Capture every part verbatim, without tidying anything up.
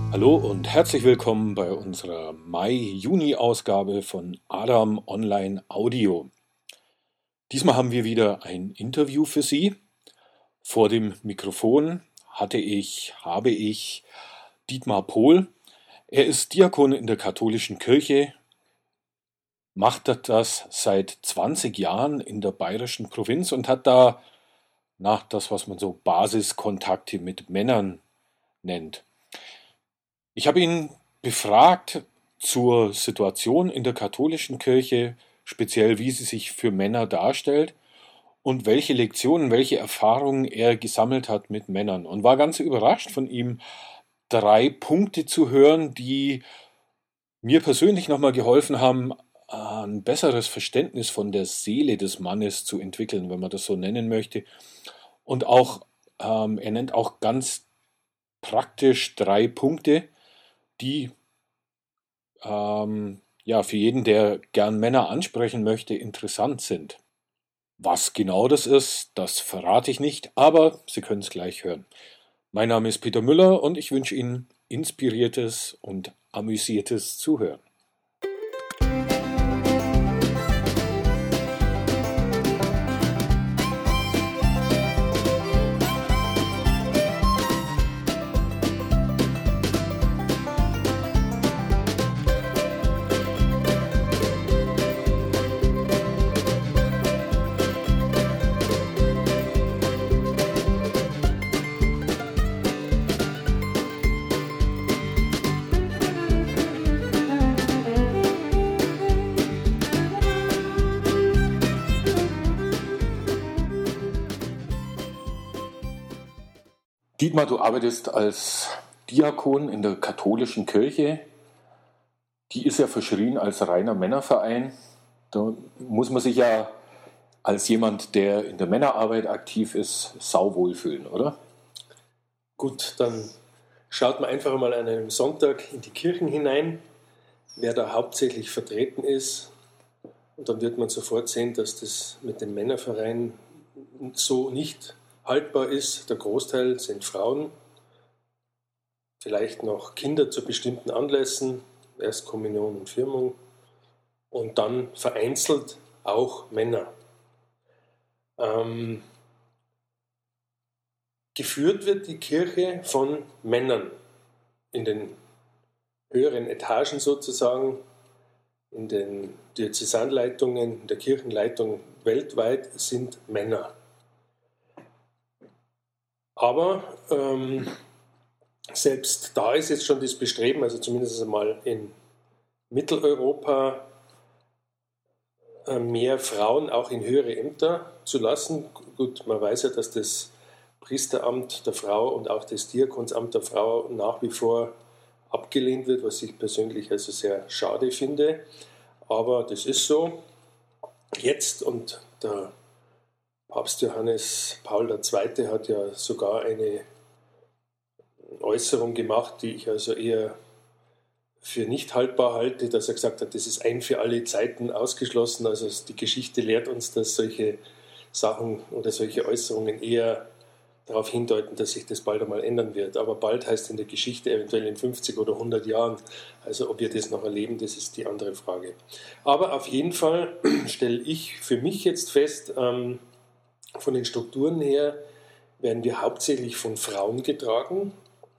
Hallo und herzlich willkommen bei unserer Mai-Juni-Ausgabe von Adam Online Audio. Diesmal haben wir wieder ein Interview für Sie. Vor dem Mikrofon hatte ich, habe ich Dietmar Pohl. Er ist Diakon in der katholischen Kirche, macht das seit zwanzig Jahren in der bayerischen Provinz und hat da nach das, was man so Basiskontakte mit Männern nennt. Ich habe ihn befragt zur Situation in der katholischen Kirche, speziell wie sie sich für Männer darstellt und welche Lektionen, welche Erfahrungen er gesammelt hat mit Männern. Und war ganz überrascht von ihm, drei Punkte zu hören, die mir persönlich nochmal geholfen haben, ein besseres Verständnis von der Seele des Mannes zu entwickeln, wenn man das so nennen möchte. Und auch, ähm, er nennt auch ganz praktisch drei Punkte, die ähm, ja, für jeden, der gern Männer ansprechen möchte, interessant sind. Was genau das ist, das verrate ich nicht, aber Sie können es gleich hören. Mein Name ist Peter Müller und ich wünsche Ihnen inspiriertes und amüsiertes Zuhören. Dietmar, du arbeitest als Diakon in der katholischen Kirche. Die ist ja verschrien als reiner Männerverein. Da muss man sich ja als jemand, der in der Männerarbeit aktiv ist, sauwohl fühlen, oder? Gut, dann schaut man einfach mal an einem Sonntag in die Kirchen hinein, wer da hauptsächlich vertreten ist. Und dann wird man sofort sehen, dass das mit dem Männerverein so nicht haltbar ist. Der Großteil sind Frauen, vielleicht noch Kinder zu bestimmten Anlässen, Erstkommunion und Firmung und dann vereinzelt auch Männer. Ähm, geführt wird die Kirche von Männern in den höheren Etagen sozusagen, in den Diözesanleitungen, in der Kirchenleitung weltweit sind Männer. Aber ähm, selbst da ist jetzt schon das Bestreben, also zumindest einmal in Mitteleuropa, äh, mehr Frauen auch in höhere Ämter zu lassen. Gut, man weiß ja, dass das Priesteramt der Frau und auch das Diakonsamt der Frau nach wie vor abgelehnt wird, was ich persönlich also sehr schade finde. Aber das ist so. Jetzt, und der Papst Johannes Paul der Zweite hat ja sogar eine Äußerung gemacht, die ich also eher für nicht haltbar halte, dass er gesagt hat, das ist ein für alle Zeiten ausgeschlossen. Also die Geschichte lehrt uns, dass solche Sachen oder solche Äußerungen eher darauf hindeuten, dass sich das bald einmal ändern wird. Aber bald heißt in der Geschichte eventuell in fünfzig oder hundert Jahren. Also ob wir das noch erleben, das ist die andere Frage. Aber auf jeden Fall stelle ich für mich jetzt fest, ähm, von den Strukturen her werden wir hauptsächlich von Frauen getragen.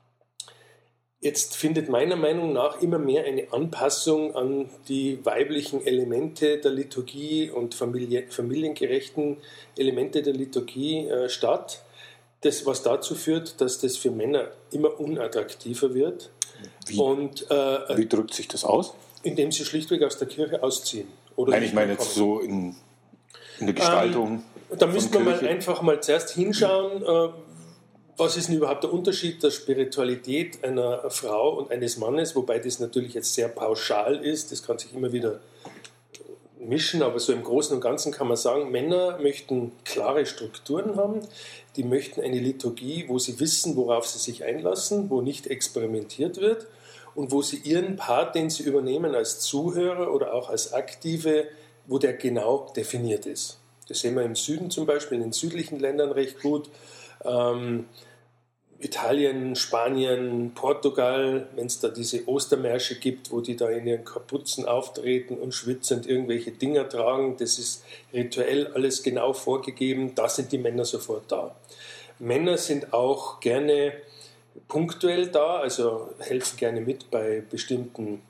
Jetzt findet meiner Meinung nach immer mehr eine Anpassung an die weiblichen Elemente der Liturgie und familie, familiengerechten Elemente der Liturgie äh, statt. Das, was dazu führt, dass das für Männer immer unattraktiver wird. Wie, und, äh, wie drückt sich das aus? Indem sie schlichtweg aus der Kirche ausziehen. Oder Nein, ich meine jetzt so in, in der Gestaltung. Ähm, Da müssen wir mal einfach mal zuerst hinschauen, äh, was ist denn überhaupt der Unterschied der Spiritualität einer Frau und eines Mannes, wobei das natürlich jetzt sehr pauschal ist, das kann sich immer wieder mischen, aber so im Großen und Ganzen kann man sagen, Männer möchten klare Strukturen haben, die möchten eine Liturgie, wo sie wissen, worauf sie sich einlassen, wo nicht experimentiert wird und wo sie ihren Part, den sie übernehmen als Zuhörer oder auch als Aktive, wo der genau definiert ist. Das sehen wir im Süden zum Beispiel, in den südlichen Ländern recht gut. Ähm, Italien, Spanien, Portugal, wenn es da diese Ostermärsche gibt, wo die da in ihren Kapuzen auftreten und schwitzend irgendwelche Dinger tragen, das ist rituell alles genau vorgegeben, da sind die Männer sofort da. Männer sind auch gerne punktuell da, also helfen gerne mit bei bestimmten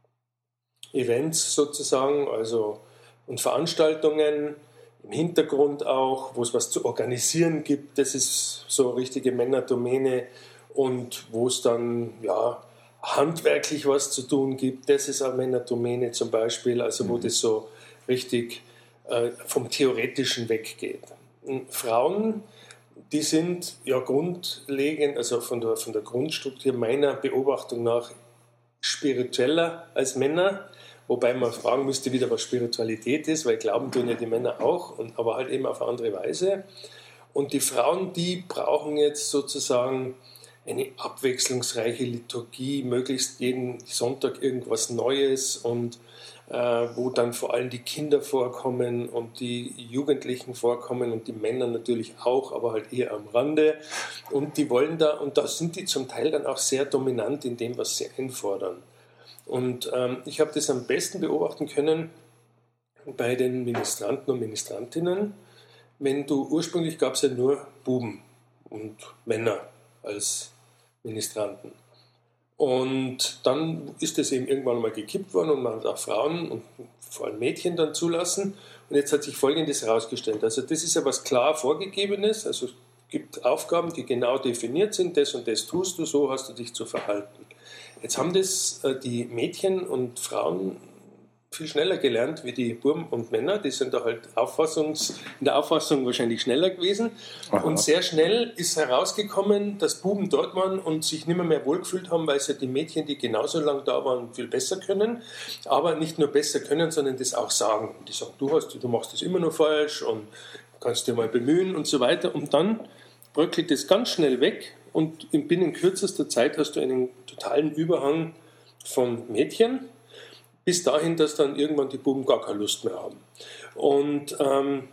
Events sozusagen, also und Veranstaltungen, im Hintergrund auch, wo es was zu organisieren gibt, das ist so eine richtige Männerdomäne, und wo es dann ja handwerklich was zu tun gibt, das ist eine Männerdomäne zum Beispiel, also wo das so richtig äh, vom Theoretischen weggeht. Und Frauen, die sind ja grundlegend, also von der, von der Grundstruktur meiner Beobachtung nach spiritueller als Männer. Wobei man fragen müsste wieder, was Spiritualität ist, weil glauben tun ja die Männer auch, und, aber halt eben auf eine andere Weise. Und die Frauen, die brauchen jetzt sozusagen eine abwechslungsreiche Liturgie, möglichst jeden Sonntag irgendwas Neues, und äh, wo dann vor allem die Kinder vorkommen und die Jugendlichen vorkommen und die Männer natürlich auch, aber halt eher am Rande. Und die wollen da, und da sind die zum Teil dann auch sehr dominant in dem, was sie einfordern. Und ähm, ich habe das am besten beobachten können bei den Ministranten und Ministrantinnen. Wenn du, ursprünglich gab es ja nur Buben und Männer als Ministranten. Und dann ist das eben irgendwann mal gekippt worden und man hat auch Frauen und vor allem Mädchen dann zulassen. Und jetzt hat sich Folgendes herausgestellt. Also das ist ja was klar Vorgegebenes. Also es gibt Aufgaben, die genau definiert sind. Das und das tust du, so hast du dich zu verhalten. Jetzt haben das die Mädchen und Frauen viel schneller gelernt wie die Buben und Männer. Die sind da halt Auffassungs, in der Auffassung wahrscheinlich schneller gewesen. Aha. Und sehr schnell ist herausgekommen, dass Buben dort waren und sich nicht mehr, mehr wohlgefühlt haben, weil es ja die Mädchen, die genauso lange da waren, viel besser können. Aber nicht nur besser können, sondern das auch sagen. Die sagen, du, hast, du machst das immer noch falsch und kannst dir mal bemühen und so weiter. Und dann bröckelt das ganz schnell weg. Und binnen kürzester Zeit hast du einen totalen Überhang von Mädchen, bis dahin, dass dann irgendwann die Buben gar keine Lust mehr haben. Und ähm,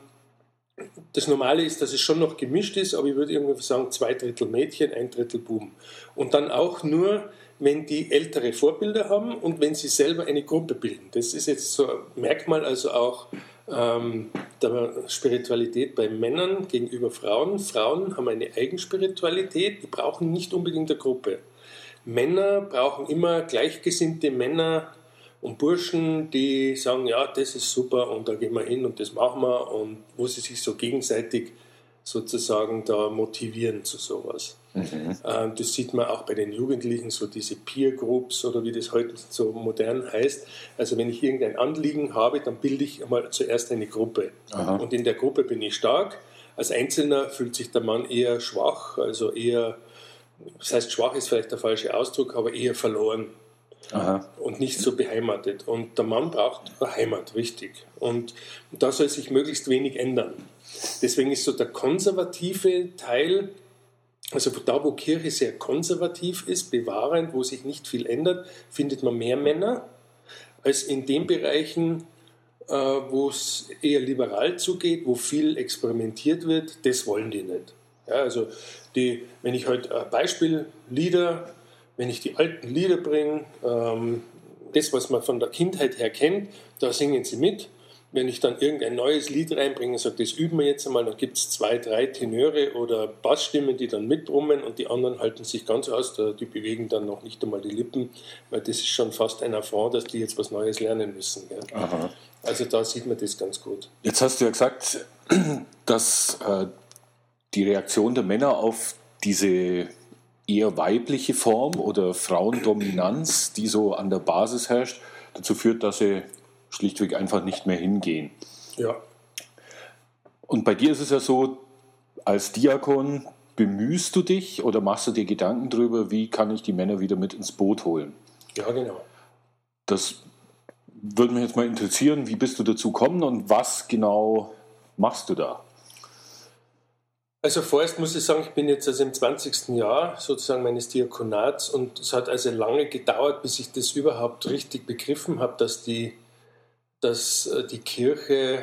das Normale ist, dass es schon noch gemischt ist, aber ich würde irgendwie sagen, zwei Drittel Mädchen, ein Drittel Buben. Und dann auch nur, wenn die ältere Vorbilder haben und wenn sie selber eine Gruppe bilden. Das ist jetzt so ein Merkmal, also auch ähm, der Spiritualität bei Männern gegenüber Frauen. Frauen haben eine Eigenspiritualität, die brauchen nicht unbedingt eine Gruppe. Männer brauchen immer gleichgesinnte Männer und Burschen, die sagen, ja, das ist super und da gehen wir hin und das machen wir, und wo sie sich so gegenseitig sozusagen da motivieren zu sowas. Mhm. Das sieht man auch bei den Jugendlichen, so diese Peer Groups oder wie das heute so modern heißt. Also wenn ich irgendein Anliegen habe, dann bilde ich einmal zuerst eine Gruppe. Aha. Und in der Gruppe bin ich stark. Als Einzelner fühlt sich der Mann eher schwach, also eher, das heißt schwach ist vielleicht der falsche Ausdruck, aber eher verloren. Aha. Und nicht so beheimatet. Und der Mann braucht eine Heimat, richtig. Und da soll sich möglichst wenig ändern. Deswegen ist so der konservative Teil, also da, wo Kirche sehr konservativ ist, bewahrend, wo sich nicht viel ändert, findet man mehr Männer, als in den Bereichen, äh, wo es eher liberal zugeht, wo viel experimentiert wird, das wollen die nicht. Ja, also die, wenn ich heute halt Beispiel Lieder, wenn ich die alten Lieder bringe, ähm, das, was man von der Kindheit her kennt, da singen sie mit. Wenn ich dann irgendein neues Lied reinbringe und sage, das üben wir jetzt einmal, dann gibt es zwei, drei Tenöre oder Bassstimmen, die dann mitbrummen, und die anderen halten sich ganz aus, die bewegen dann noch nicht einmal die Lippen, weil das ist schon fast ein Affront, dass die jetzt was Neues lernen müssen. Ja. Also da sieht man das ganz gut. Jetzt hast du ja gesagt, dass äh, die Reaktion der Männer auf diese eher weibliche Form oder Frauendominanz, die so an der Basis herrscht, dazu führt, dass sie schlichtweg einfach nicht mehr hingehen. Ja. Und bei dir ist es ja so, als Diakon bemühst du dich oder machst du dir Gedanken darüber, wie kann ich die Männer wieder mit ins Boot holen? Ja, genau. Das würde mich jetzt mal interessieren, wie bist du dazu gekommen und was genau machst du da? Also vorerst muss ich sagen, ich bin jetzt also im zwanzigsten Jahr sozusagen meines Diakonats, und es hat also lange gedauert, bis ich das überhaupt richtig begriffen habe, dass die dass die Kirche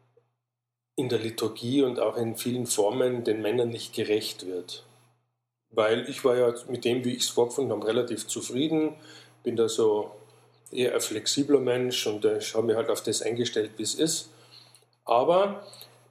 in der Liturgie und auch in vielen Formen den Männern nicht gerecht wird. weil ich war ja mit dem, wie ich es vorgefunden habe, relativ zufrieden. Bin da so eher ein flexibler Mensch und äh, ich habe mich halt auf das eingestellt, wie es ist. Aber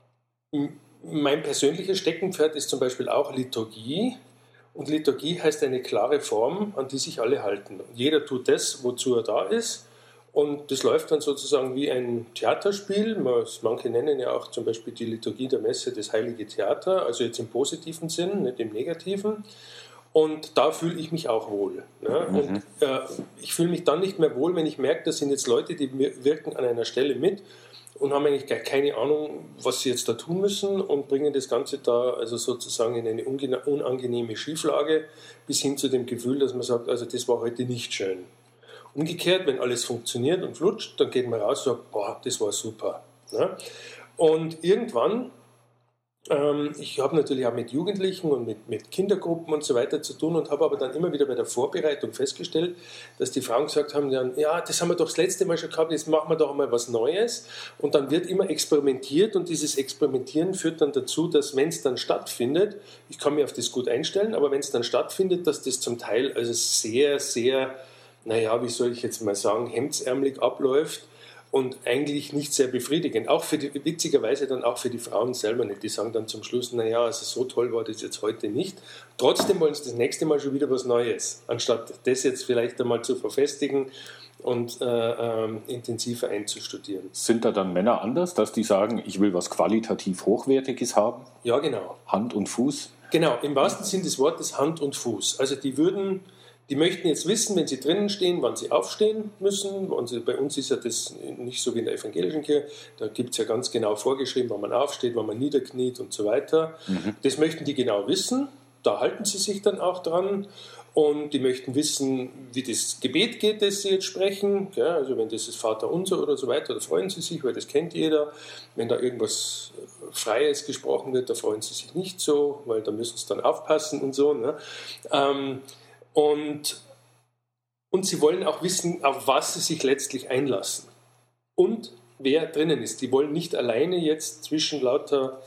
m- mein persönliches Steckenpferd ist zum Beispiel auch Liturgie. Und Liturgie heißt eine klare Form, an die sich alle halten. Und jeder tut das, wozu er da ist. Und das läuft dann sozusagen wie ein Theaterspiel. Manche nennen ja auch zum Beispiel die Liturgie der Messe das Heilige Theater, also jetzt im positiven Sinn, nicht im negativen. Und da fühle ich mich auch wohl. Ne? Mhm. Und äh, ich fühle mich dann nicht mehr wohl, wenn ich merke, das sind jetzt Leute, die wirken an einer Stelle mit und haben eigentlich gar keine Ahnung, was sie jetzt da tun müssen und bringen das Ganze da also sozusagen in eine unangenehme Schieflage bis hin zu dem Gefühl, dass man sagt, also das war heute nicht schön. Umgekehrt, wenn alles funktioniert und flutscht, dann geht man raus und sagt, boah, das war super. Ne? Und irgendwann, ähm, ich habe natürlich auch mit Jugendlichen und mit, mit Kindergruppen und so weiter zu tun und habe aber dann immer wieder bei der Vorbereitung festgestellt, dass die Frauen gesagt haben, dann, ja, das haben wir doch das letzte Mal schon gehabt, jetzt machen wir doch mal was Neues. Und dann wird immer experimentiert und dieses Experimentieren führt dann dazu, dass wenn es dann stattfindet, ich kann mich auf das gut einstellen, aber wenn es dann stattfindet, dass das zum Teil also sehr, sehr, naja, wie soll ich jetzt mal sagen, hemdsärmelig abläuft und eigentlich nicht sehr befriedigend. Auch für die, witzigerweise dann auch für die Frauen selber nicht. Die sagen dann zum Schluss, naja, also so toll war das jetzt heute nicht. Trotzdem wollen sie das nächste Mal schon wieder was Neues, anstatt das jetzt vielleicht einmal zu verfestigen und äh, äh, intensiver einzustudieren. Sind da dann Männer anders, dass die sagen, ich will was qualitativ Hochwertiges haben? Ja, genau. Hand und Fuß? Genau, im wahrsten Sinn des Wortes Hand und Fuß. Also die würden... Die möchten jetzt wissen, wenn sie drinnen stehen, wann sie aufstehen müssen. Und bei uns ist ja das nicht so wie in der evangelischen Kirche. Da gibt es ja ganz genau vorgeschrieben, wann man aufsteht, wann man niederkniet und so weiter. Mhm. Das möchten die genau wissen. Da halten sie sich dann auch dran. Und die möchten wissen, wie das Gebet geht, das sie jetzt sprechen. Ja, also wenn das ist Vater unser oder so weiter, da freuen sie sich, weil das kennt jeder. Wenn da irgendwas Freies gesprochen wird, da freuen sie sich nicht so, weil da müssen sie dann aufpassen und so. Ne? Ähm, Und, und sie wollen auch wissen, auf was sie sich letztlich einlassen und wer drinnen ist. Die wollen nicht alleine jetzt zwischen lauter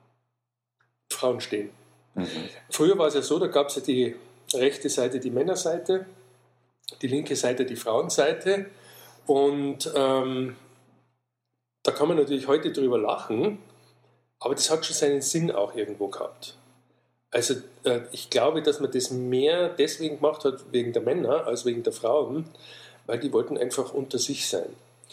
Frauen stehen. Mhm. Früher war es ja so, da gab es ja die rechte Seite, die Männerseite, die linke Seite, die Frauenseite. Und ähm, da kann man natürlich heute drüber lachen, aber das hat schon seinen Sinn auch irgendwo gehabt. Also äh, ich glaube, dass man das mehr deswegen gemacht hat, wegen der Männer, als wegen der Frauen, weil die wollten einfach unter sich sein.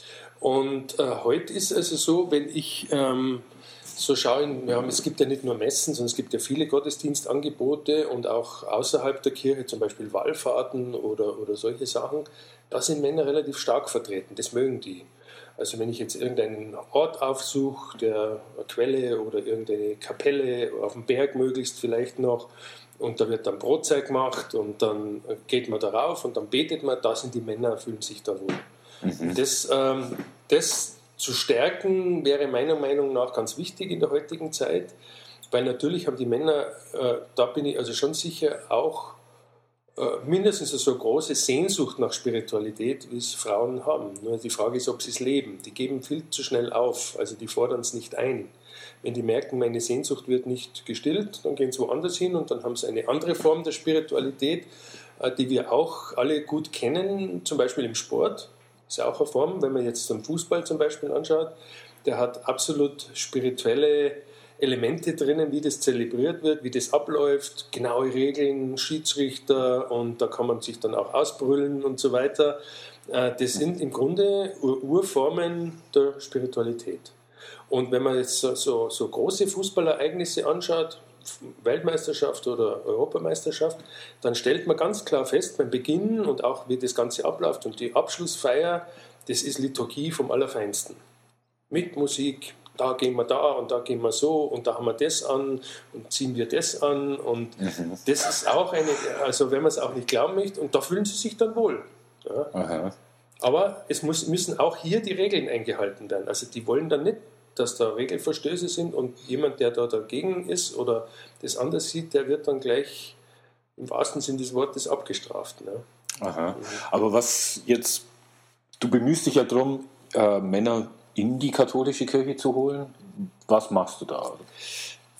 Und äh, heute ist es also so, wenn ich ähm, so schaue, wir haben, es gibt ja nicht nur Messen, sondern es gibt ja viele Gottesdienstangebote und auch außerhalb der Kirche, zum Beispiel Wallfahrten oder, oder solche Sachen, da sind Männer relativ stark vertreten, das mögen die. Also wenn ich jetzt irgendeinen Ort aufsuche, der eine Quelle oder irgendeine Kapelle auf dem Berg möglichst vielleicht noch, und da wird dann Brotzeit gemacht und dann geht man darauf und dann betet man, da sind die Männer, fühlen sich da wohl. Mhm. Das, ähm, das zu stärken wäre meiner Meinung nach ganz wichtig in der heutigen Zeit, weil natürlich haben die Männer, äh, da bin ich also schon sicher, auch mindestens so eine große Sehnsucht nach Spiritualität, wie es Frauen haben. Nur die Frage ist, ob sie es leben. Die geben viel zu schnell auf, also die fordern es nicht ein. Wenn die merken, meine Sehnsucht wird nicht gestillt, dann gehen sie woanders hin und dann haben sie eine andere Form der Spiritualität, die wir auch alle gut kennen, zum Beispiel im Sport. Das ist ja auch eine Form, wenn man jetzt den Fußball zum Beispiel anschaut, der hat absolut spirituelle Elemente drinnen, wie das zelebriert wird, wie das abläuft, genaue Regeln, Schiedsrichter und da kann man sich dann auch ausbrüllen und so weiter. Das sind im Grunde Urformen der Spiritualität. Und wenn man jetzt so, so, so große Fußballereignisse anschaut, Weltmeisterschaft oder Europameisterschaft, dann stellt man ganz klar fest, beim Beginn und auch wie das Ganze abläuft und die Abschlussfeier, das ist Liturgie vom Allerfeinsten. Mit Musik, da gehen wir da und da gehen wir so und da haben wir das an und ziehen wir das an und mhm. das ist auch eine, also wenn man es auch nicht glauben möchte, und da fühlen sie sich dann wohl. Ja. Aha. Aber es muss, müssen auch hier die Regeln eingehalten werden. Also die wollen dann nicht, dass da Regelverstöße sind und jemand, der da dagegen ist oder das anders sieht, der wird dann gleich im wahrsten Sinn des Wortes abgestraft. Ne? Aha. Aber was jetzt, du bemühst dich ja darum, äh, Männer in die katholische Kirche zu holen. Was machst du da?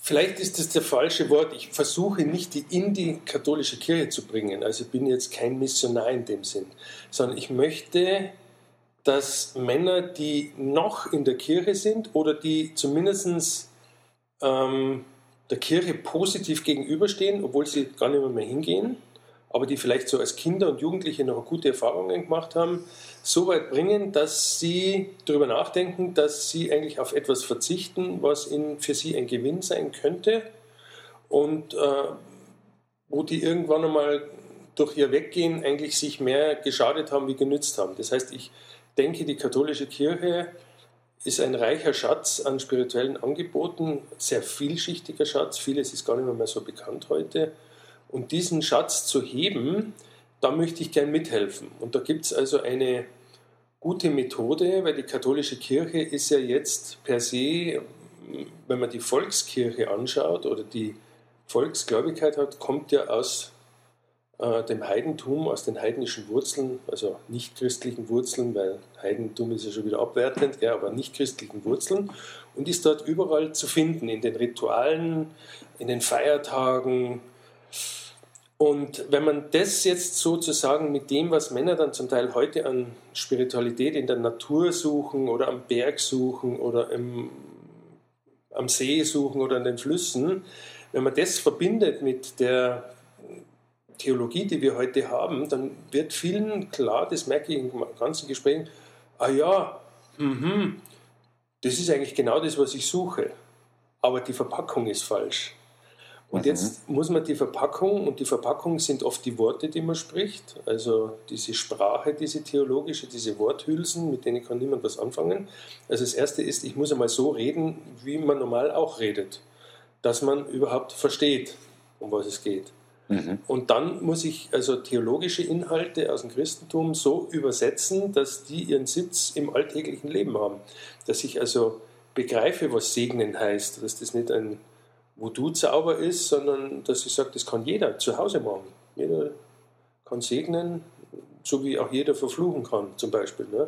Vielleicht ist das der falsche Wort. Ich versuche nicht, die in die katholische Kirche zu bringen. Also ich bin jetzt kein Missionar in dem Sinn, sondern ich möchte, dass Männer, die noch in der Kirche sind oder die zumindest ähm, der Kirche positiv gegenüberstehen, obwohl sie gar nicht mehr, mehr hingehen, aber die vielleicht so als Kinder und Jugendliche noch gute Erfahrungen gemacht haben, so weit bringen, dass sie darüber nachdenken, dass sie eigentlich auf etwas verzichten, was ihnen für sie ein Gewinn sein könnte und äh, wo die irgendwann einmal durch ihr Weggehen eigentlich sich mehr geschadet haben, wie genützt haben. Das heißt, ich denke, die katholische Kirche ist ein reicher Schatz an spirituellen Angeboten, sehr vielschichtiger Schatz, vieles ist gar nicht mehr so bekannt heute. Und diesen Schatz zu heben, da möchte ich gern mithelfen. Und da gibt es also eine gute Methode, weil die katholische Kirche ist ja jetzt per se, wenn man die Volkskirche anschaut oder die Volksgläubigkeit hat, kommt ja aus äh, dem Heidentum, aus den heidnischen Wurzeln, also nicht christlichen Wurzeln, weil Heidentum ist ja schon wieder abwertend, ja, aber nicht christlichen Wurzeln und ist dort überall zu finden, in den Ritualen, in den Feiertagen. Und wenn man das jetzt sozusagen mit dem, was Männer dann zum Teil heute an Spiritualität in der Natur suchen oder am Berg suchen oder im, am See suchen oder an den Flüssen, wenn man das verbindet mit der Theologie, die wir heute haben, dann wird vielen klar, das merke ich in ganzen Gesprächen, ah ja, mh, das ist eigentlich genau das, was ich suche, aber die Verpackung ist falsch. Und jetzt muss man die Verpackung, und die Verpackung sind oft die Worte, die man spricht, also diese Sprache, diese theologische, diese Worthülsen, mit denen kann niemand was anfangen. Also das Erste ist, ich muss einmal so reden, wie man normal auch redet, dass man überhaupt versteht, um was es geht. Mhm. Und dann muss ich also theologische Inhalte aus dem Christentum so übersetzen, dass die ihren Sitz im alltäglichen Leben haben. Dass ich also begreife, was segnen heißt, dass das nicht ein Voodoo-Zauber ist, sondern dass ich sage, das kann jeder zu Hause machen. Jeder kann segnen, so wie auch jeder verfluchen kann, zum Beispiel. Ne?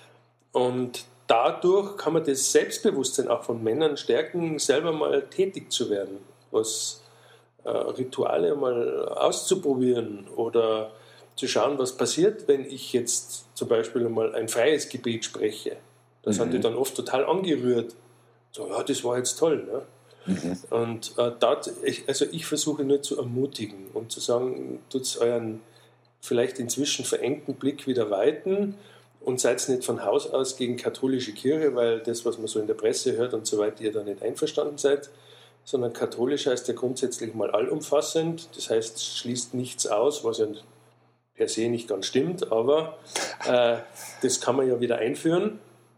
Und dadurch kann man das Selbstbewusstsein auch von Männern stärken, selber mal tätig zu werden, was äh, Rituale mal auszuprobieren oder zu schauen, was passiert, wenn ich jetzt zum Beispiel mal ein freies Gebet spreche. Da mhm. sind die dann oft total angerührt. So, ja, das war jetzt toll. Ne? Mhm. Und äh, dat, ich, also ich versuche nur zu ermutigen und zu sagen, tut euren vielleicht inzwischen verengten Blick wieder weiten und seid nicht von Haus aus gegen katholische Kirche, weil das, was man so in der Presse hört und so weiter, ihr da nicht einverstanden seid, sondern katholisch heißt ja grundsätzlich mal allumfassend, das heißt, schließt nichts aus, was ja per se nicht ganz stimmt, aber äh, das kann man ja wieder einführen.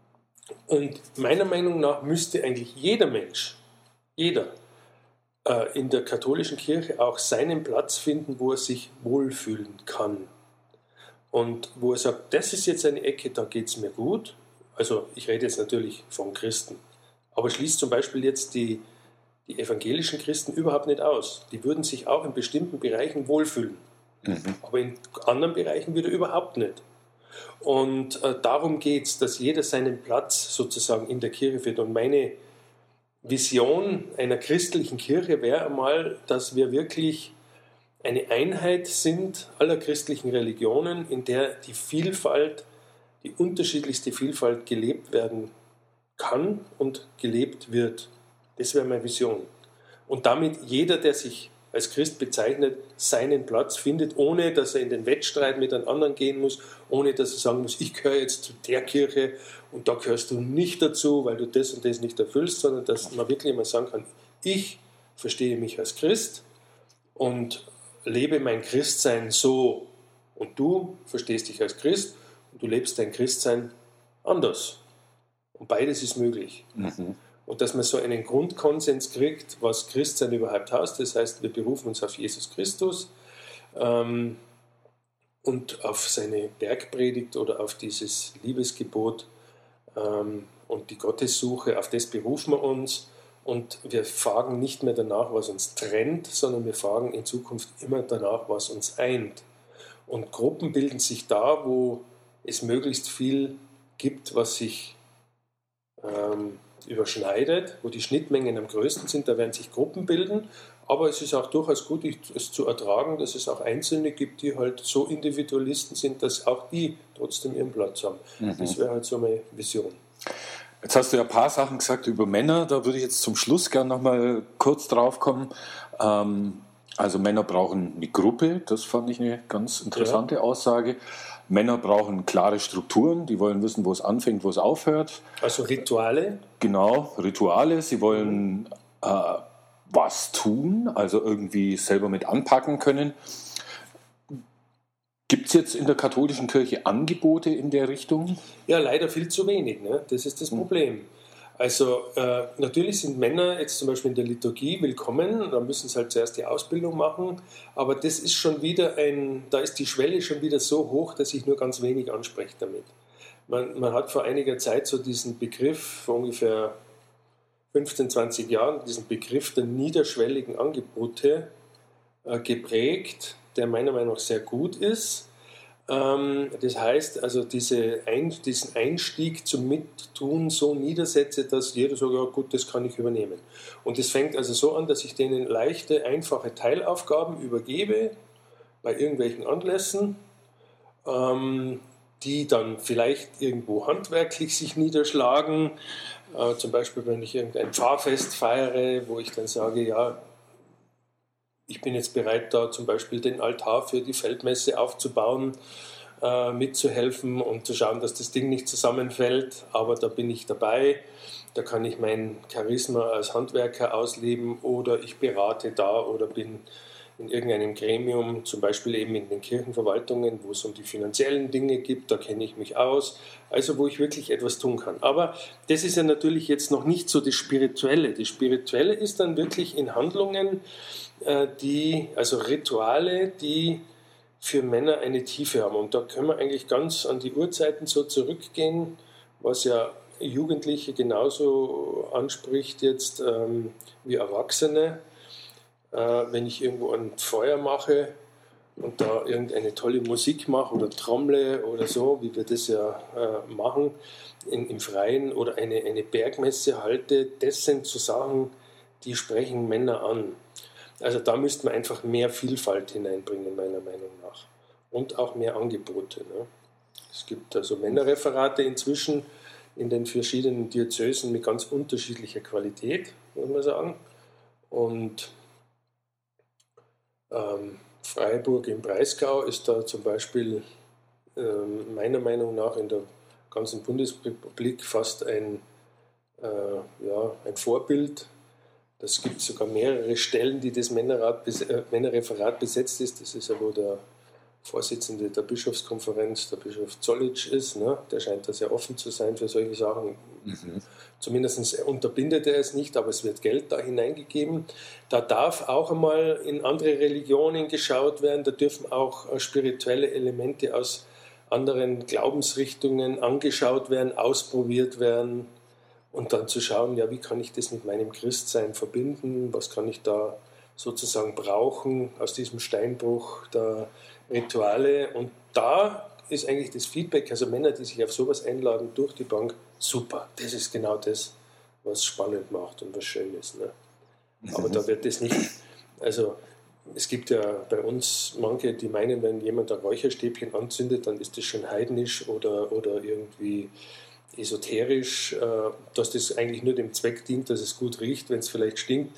Und meiner Meinung nach müsste eigentlich jeder Mensch, jeder, äh, in der katholischen Kirche auch seinen Platz finden, wo er sich wohlfühlen kann. Und wo er sagt, das ist jetzt eine Ecke, da geht es mir gut. Also ich rede jetzt natürlich von Christen. Aber schließt zum Beispiel jetzt die, die evangelischen Christen überhaupt nicht aus. Die würden sich auch in bestimmten Bereichen wohlfühlen. Mhm. Aber in anderen Bereichen wieder überhaupt nicht. Und äh, darum geht es, dass jeder seinen Platz sozusagen in der Kirche findet. Und meine Vision einer christlichen Kirche wäre einmal, dass wir wirklich eine Einheit sind aller christlichen Religionen, in der die Vielfalt, die unterschiedlichste Vielfalt gelebt werden kann und gelebt wird. Das wäre meine Vision. Und damit jeder, der sich als Christ bezeichnet, seinen Platz findet, ohne dass er in den Wettstreit mit einem anderen gehen muss, ohne dass er sagen muss, ich gehöre jetzt zu der Kirche und da gehörst du nicht dazu, weil du das und das nicht erfüllst, sondern dass man wirklich mal sagen kann, ich verstehe mich als Christ und lebe mein Christsein so. Und du verstehst dich als Christ und du lebst dein Christsein anders. Und beides ist möglich. Mhm. Und dass man so einen Grundkonsens kriegt, was Christsein überhaupt heißt. Das heißt, wir berufen uns auf Jesus Christus ähm, und auf seine Bergpredigt oder auf dieses Liebesgebot ähm, und die Gottessuche, auf das berufen wir uns. Und wir fragen nicht mehr danach, was uns trennt, sondern wir fragen in Zukunft immer danach, was uns eint. Und Gruppen bilden sich da, wo es möglichst viel gibt, was sich ähm, überschneidet, wo die Schnittmengen am größten sind, da werden sich Gruppen bilden. Aber es ist auch durchaus gut, es zu ertragen, dass es auch Einzelne gibt, die halt so Individualisten sind, dass auch die trotzdem ihren Platz haben. Mhm. Das wäre halt so meine Vision. Jetzt hast du ja ein paar Sachen gesagt über Männer, da würde ich jetzt zum Schluss gerne noch mal kurz drauf kommen. Ähm, also Männer brauchen eine Gruppe, das fand ich eine ganz interessante ja. Aussage. Männer brauchen klare Strukturen, die wollen wissen, wo es anfängt, wo es aufhört. Also Rituale? Genau, Rituale. Sie wollen äh, was tun, also irgendwie selber mit anpacken können. Gibt es jetzt in der katholischen Kirche Angebote in der Richtung? Ja, leider viel zu wenig. Ne? Das ist das Problem. Also äh, natürlich sind Männer jetzt zum Beispiel in der Liturgie willkommen, da müssen sie halt zuerst die Ausbildung machen, aber das ist schon wieder ein, da ist die Schwelle schon wieder so hoch, dass ich nur ganz wenig anspreche damit. Man, man hat vor einiger Zeit so diesen Begriff, vor ungefähr fünfzehn, zwanzig Jahren, diesen Begriff der niederschwelligen Angebote äh, geprägt, der meiner Meinung nach sehr gut ist. Das heißt, also diese Ein, diesen Einstieg zum Mittun so niedersetze, dass jeder sagt, ja gut, das kann ich übernehmen. Und es fängt also so an, dass ich denen leichte, einfache Teilaufgaben übergebe bei irgendwelchen Anlässen, ähm, die dann vielleicht irgendwo handwerklich sich niederschlagen. Äh, zum Beispiel, wenn ich irgendein Pfarrfest feiere, wo ich dann sage, ja, ich bin jetzt bereit, da zum Beispiel den Altar für die Feldmesse aufzubauen, äh, mitzuhelfen und zu schauen, dass das Ding nicht zusammenfällt. Aber da bin ich dabei. Da kann ich mein Charisma als Handwerker ausleben oder ich berate da oder bin in irgendeinem Gremium, zum Beispiel eben in den Kirchenverwaltungen, wo es um die finanziellen Dinge geht, da kenne ich mich aus. Also wo ich wirklich etwas tun kann. Aber das ist ja natürlich jetzt noch nicht so das Spirituelle. Das Spirituelle ist dann wirklich in Handlungen, die, also Rituale, die für Männer eine Tiefe haben. Und da können wir eigentlich ganz an die Urzeiten so zurückgehen, was ja Jugendliche genauso anspricht jetzt ähm, wie Erwachsene. Äh, wenn ich irgendwo ein Feuer mache und da irgendeine tolle Musik mache oder trommle oder so, wie wir das ja äh, machen in, im Freien oder eine, eine Bergmesse halte, das sind so Sachen, die sprechen Männer an. Also da müsste man einfach mehr Vielfalt hineinbringen, meiner Meinung nach. Und auch mehr Angebote. Ne? Es gibt also Männerreferate inzwischen in den verschiedenen Diözesen mit ganz unterschiedlicher Qualität, muss man sagen. Und ähm, Freiburg im Breisgau ist da zum Beispiel ähm, meiner Meinung nach in der ganzen Bundesrepublik fast ein, äh, ja, ein Vorbild. Es gibt sogar mehrere Stellen, die das Männerrat, äh, Männerreferat besetzt ist. Das ist ja, wo der Vorsitzende der Bischofskonferenz, der Bischof Zollitsch ist. Ne? Der scheint da sehr offen zu sein für solche Sachen. Mhm. Zumindest unterbindet er es nicht, aber es wird Geld da hineingegeben. Da darf auch einmal in andere Religionen geschaut werden. Da dürfen auch spirituelle Elemente aus anderen Glaubensrichtungen angeschaut werden, ausprobiert werden. Und dann zu schauen, ja, wie kann ich das mit meinem Christsein verbinden? Was kann ich da sozusagen brauchen aus diesem Steinbruch der Rituale? Und da ist eigentlich das Feedback, also Männer, die sich auf sowas einladen, durch die Bank, super. Das ist genau das, was spannend macht und was schön ist. Ne? Aber da wird das nicht, also es gibt ja bei uns manche, die meinen, wenn jemand ein Räucherstäbchen anzündet, dann ist das schon heidnisch oder, oder irgendwie esoterisch, dass das eigentlich nur dem Zweck dient, dass es gut riecht, wenn es vielleicht stinkt,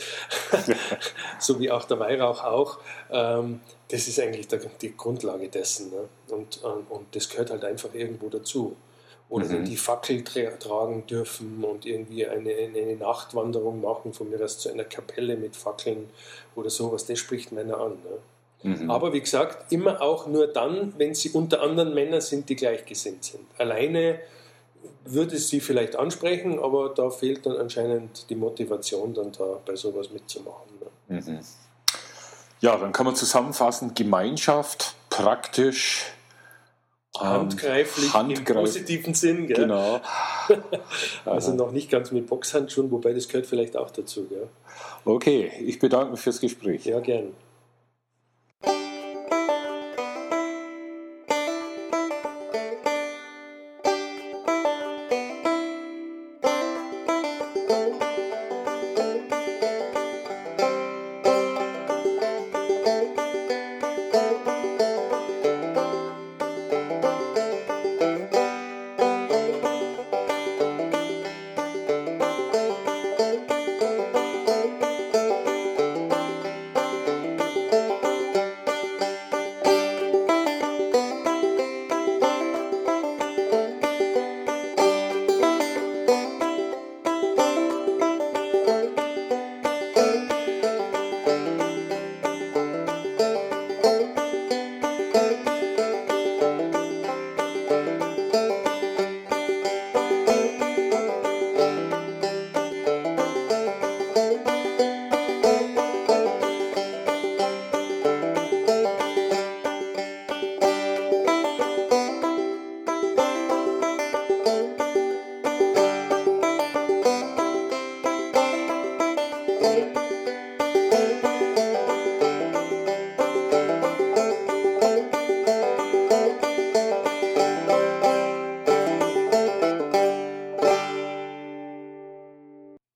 so wie auch der Weihrauch auch. Das ist eigentlich die Grundlage dessen. Ne? Und, und das gehört halt einfach irgendwo dazu. Oder mhm. wenn die Fackel tra- tragen dürfen und irgendwie eine, eine Nachtwanderung machen, von mir aus zu einer Kapelle mit Fackeln oder sowas, das spricht Männer an. Ne? Mhm. Aber wie gesagt, immer auch nur dann, wenn sie unter anderen Männern sind, die gleichgesinnt sind. Alleine würde es sie vielleicht ansprechen, aber da fehlt dann anscheinend die Motivation, dann da bei sowas mitzumachen. Ne? Mhm. Ja, dann kann man zusammenfassen, Gemeinschaft, praktisch, handgreiflich, handgreif- im positiven Sinn. Gell? Genau. Also noch nicht ganz mit Boxhandschuhen, wobei das gehört vielleicht auch dazu. Gell? Okay, ich bedanke mich fürs Gespräch. Ja, gern.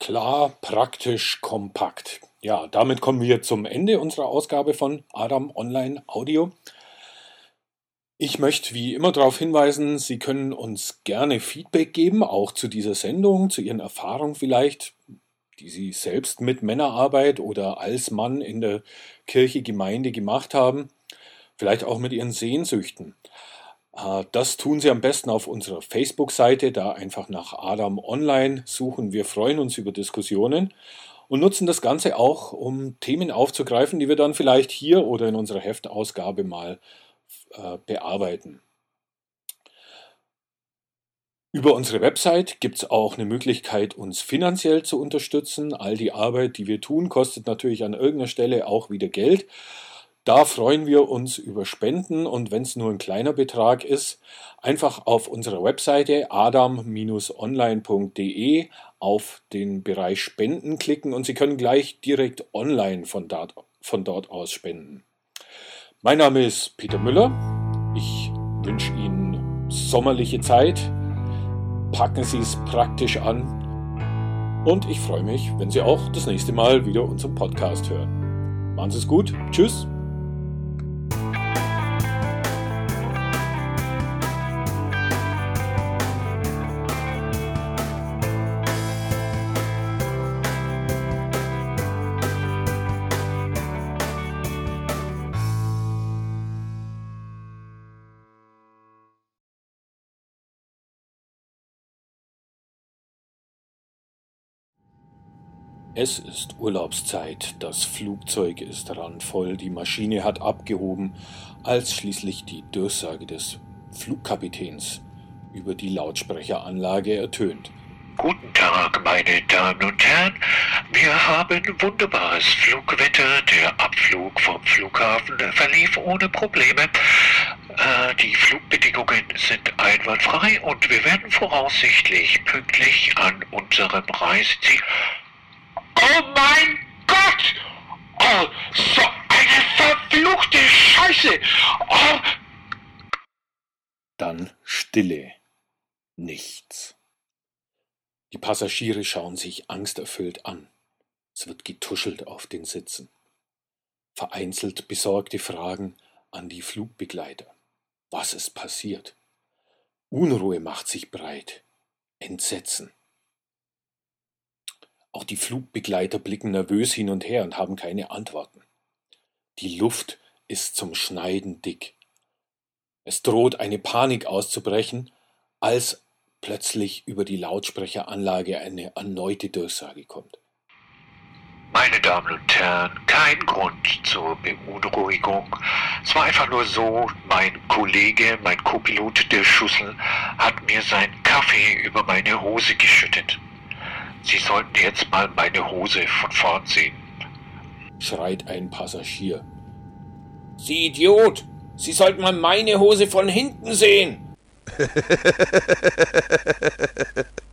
Klar, praktisch, kompakt. Ja, damit kommen wir zum Ende unserer Ausgabe von Adam Online Audio. Ich möchte wie immer darauf hinweisen, Sie können uns gerne Feedback geben, auch zu dieser Sendung, zu Ihren Erfahrungen vielleicht, die Sie selbst mit Männerarbeit oder als Mann in der Kirche, Gemeinde gemacht haben, vielleicht auch mit Ihren Sehnsüchten. Das tun Sie am besten auf unserer Facebook-Seite, da einfach nach Adam Online suchen. Wir freuen uns über Diskussionen und nutzen das Ganze auch, um Themen aufzugreifen, die wir dann vielleicht hier oder in unserer Heftausgabe mal äh, bearbeiten. Über unsere Website gibt es auch eine Möglichkeit, uns finanziell zu unterstützen. All die Arbeit, die wir tun, kostet natürlich an irgendeiner Stelle auch wieder Geld. Da freuen wir uns über Spenden und wenn es nur ein kleiner Betrag ist, einfach auf unserer Webseite adam online punkt de auf den Bereich Spenden klicken und Sie können gleich direkt online von dort, von dort aus spenden. Mein Name ist Peter Müller. Ich wünsche Ihnen sommerliche Zeit. Packen Sie es praktisch an und ich freue mich, wenn Sie auch das nächste Mal wieder unseren Podcast hören. Machen Sie es gut. Tschüss. Es ist Urlaubszeit, das Flugzeug ist randvoll, die Maschine hat abgehoben, als schließlich die Durchsage des Flugkapitäns über die Lautsprecheranlage ertönt. Guten Tag, meine Damen und Herren. Wir haben wunderbares Flugwetter. Der Abflug vom Flughafen verlief ohne Probleme. Äh, die Flugbedingungen sind einwandfrei und wir werden voraussichtlich pünktlich an unserem Reiseziel. Oh mein Gott! Oh, so eine verfluchte Scheiße! Oh. Dann Stille. Nichts. Die Passagiere schauen sich angsterfüllt an. Es wird getuschelt auf den Sitzen. Vereinzelt besorgte Fragen an die Flugbegleiter. Was ist passiert? Unruhe macht sich breit. Entsetzen. Auch die Flugbegleiter blicken nervös hin und her und haben keine Antworten. Die Luft ist zum Schneiden dick. Es droht eine Panik auszubrechen, als plötzlich über die Lautsprecheranlage eine erneute Durchsage kommt. Meine Damen und Herren, kein Grund zur Beunruhigung. Es war einfach nur so, mein Kollege, mein Co-Pilot der Schussel, hat mir seinen Kaffee über meine Hose geschüttet. Sie sollten jetzt mal meine Hose von vorn sehen, schreit ein Passagier. Sie Idiot! Sie sollten mal meine Hose von hinten sehen!